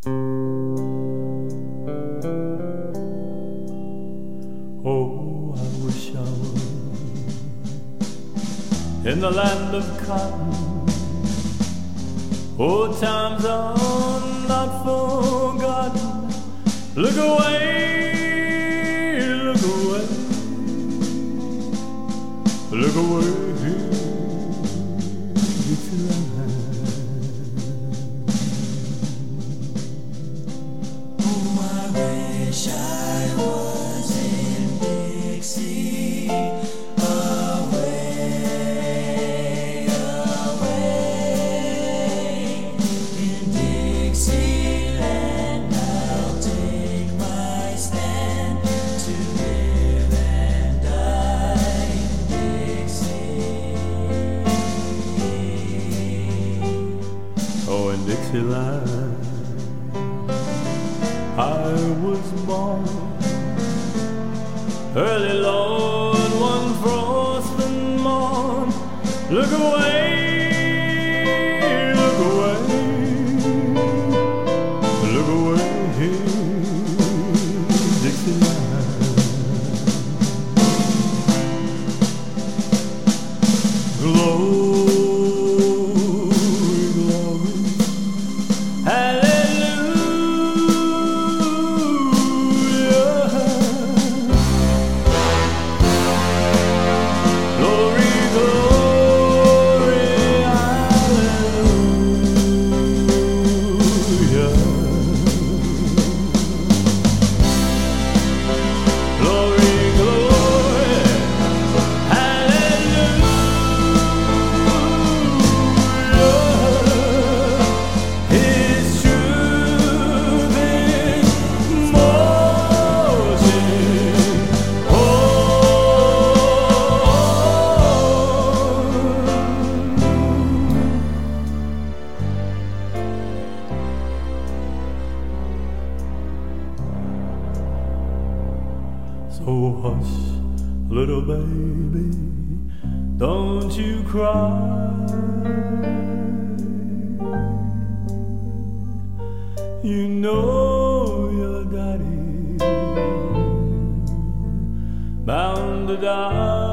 Oh, I wish I were in the land of cotton. Old times are not forgotten. Look away, look away, look away, Dixieland. Oh, I wish I was in Dixie, away, away. In Dixieland I'll take my stand to live and die in Dixie. Oh, in Dixieland I was born early, Lord, one frosty morn. Look away, look away, look away, Dixieland. Glory, glory, hallelujah. Glory, glory, hallelujah. Glory, glory, hallelujah. His truth is motion. So hush, little baby, don't you cry. You know your daddy bound to die.